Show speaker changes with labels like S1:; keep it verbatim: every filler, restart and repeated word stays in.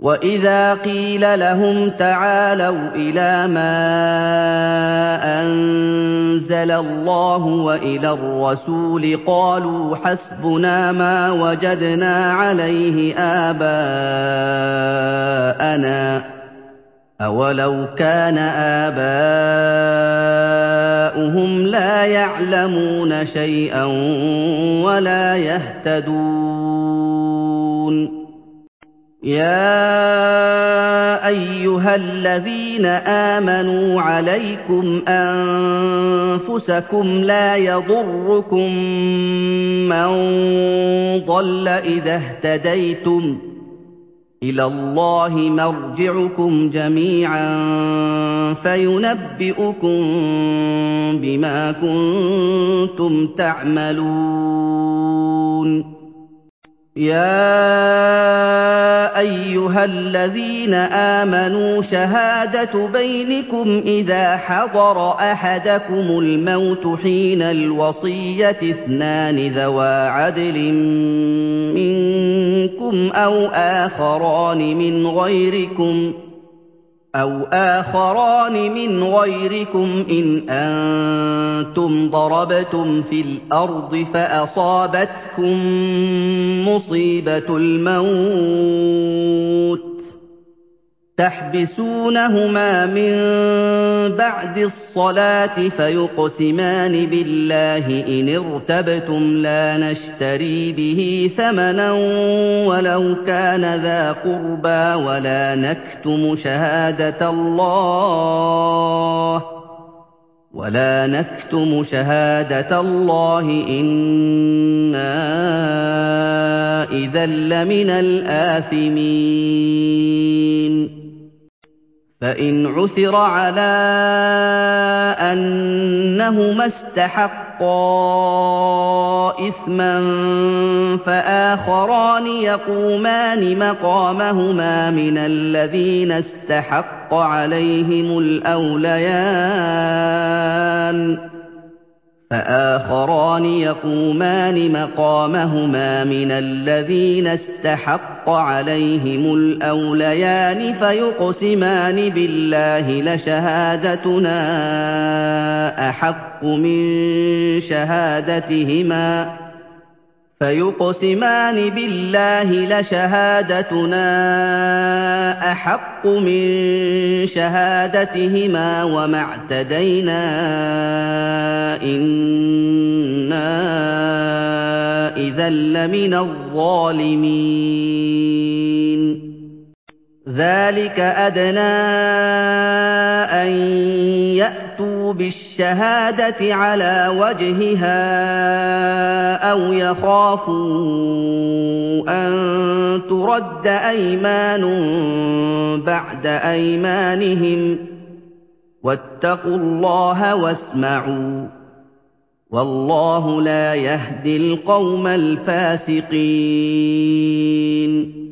S1: وَإِذَا قِيلَ لَهُمْ تَعَالَوْا إِلَىٰ مَا أَنزَلَ اللَّهُ وَإِلَى الرَّسُولِ قَالُوا حَسْبُنَا مَا وَجَدْنَا عَلَيْهِ آبَاءَنَا ۚ أَوَلَوْ كَانَ آبَاؤُهُمْ لَا يَعْلَمُونَ شَيْئًا وَلَا يَهْتَدُونَ يَا أَيُّهَا الَّذِينَ آمَنُوا عَلَيْكُمْ أَنفُسَكُمْ لَا يَضُرُّكُم مَّن ضَلَّ إِذَا اهْتَدَيْتُمْ ۚ إِلَى اللَّهِ مَرْجِعُكُمْ جَمِيعًا فَيُنَبِّئُكُم بِمَا كُنتُمْ تَعْمَلُونَ يَا أَيُّهَا الَّذِينَ آمَنُوا شَهَادَةُ بَيْنِكُمْ إِذَا حَضَرَ أَحَدَكُمُ الْمَوْتُ حِينَ الْوَصِيَّةِ اثْنَانِ ذَوَا عَدْلٍ مِّنكُمْ أَوْ آخَرَانِ مِنْ غَيْرِكُمْ أَوْ آخَرَانِ مِنْ غَيْرِكُمْ إِنْ أَنتُمْ ضَرَبْتُمْ فِي الْأَرْضِ فَأَصَابَتْكُم مُّصِيبَةُ الْمَوْتِ تَحْبِسُونَهُمَا مِن بَعْدِ الصَّلَاةِ فَيُقْسِمَانِ بِاللَّهِ إِنِ ارْتَبْتُمْ لَا نَشْتَرِي بِهِ ثَمَنًا وَلَوْ كَانَ ذَا قُرْبَىٰ وَلَا نَكْتُمُ شَهَادَةَ اللَّهِ وَلَا نَكْتُمُ شَهَادَةَ اللَّهِ إِنَّا إِذًا لَّمِنَ الْآثِمِينَ فَإِنْ عُثِرَ عَلَىٰ أَنَّهُمَا اسْتَحَقَّا إِثْمًا فَآخَرَانِ يَقُومَانِ مَقَامَهُمَا مِنَ الَّذِينَ اسْتَحَقَّ عَلَيْهِمُ الْأَوْلَيَانِ فآخران يقومان مقامهما من الذين استحق عليهم الأوليان فيقسمان بالله لشهادتنا أحق من شهادتهما فيقسمان بالله لشهادتنا أحق من شهادتهما وما اعتدينا إنا إذا لمن الظالمين ذلك أدنى أن يأتوا بالشهادة على وجهها أو يخافوا أن ترد أيمان بعد أيمانهم واتقوا الله واسمعوا والله لا يهدي القوم الفاسقين